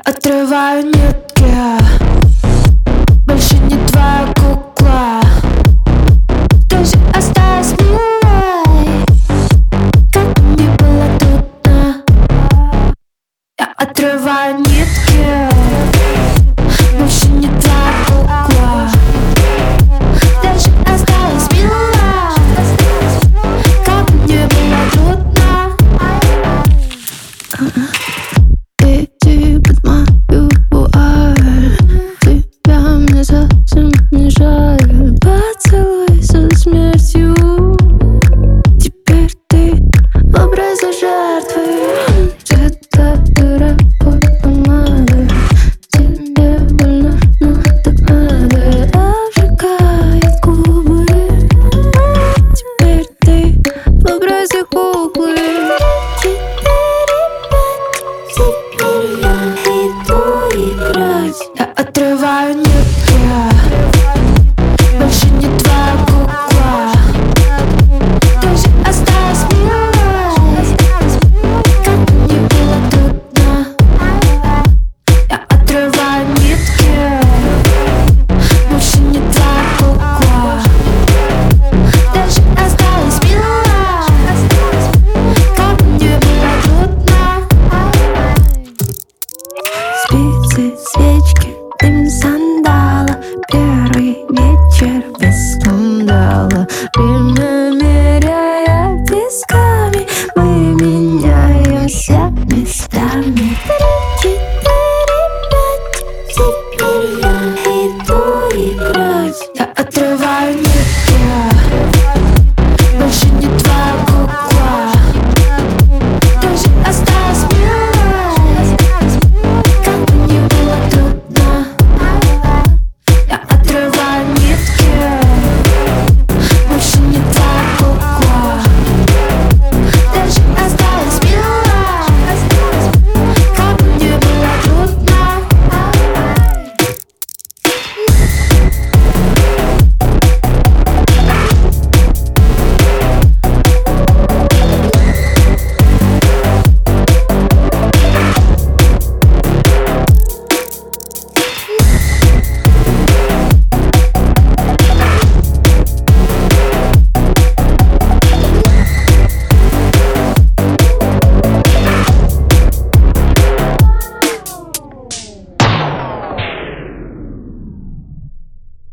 отрываю нитки, больше не твоя кукла. Ты же осталась милой, как мне было трудно. Я отрываю нитки, больше не твоя кукла. Ты же осталась милой, как мне было трудно. Иди под мою вуаль, тебя мне совсем не жаль. Поцелуй со смертью, теперь ты в образе жертвы. Где-то дыра под помадой, тебе больно, но так надо. Обжигает губы, теперь ты в образе куклы. Теперь я иду играть. Я отрываю нитки, больше не твоя кукла. Ты же осталась милой, как мне было трудно. Я отрываю нитки, больше не твоя кукла. Ты же осталась милой, как мне было трудно. Спицы, свечки, дым сандала, первый вечер без скандала. Время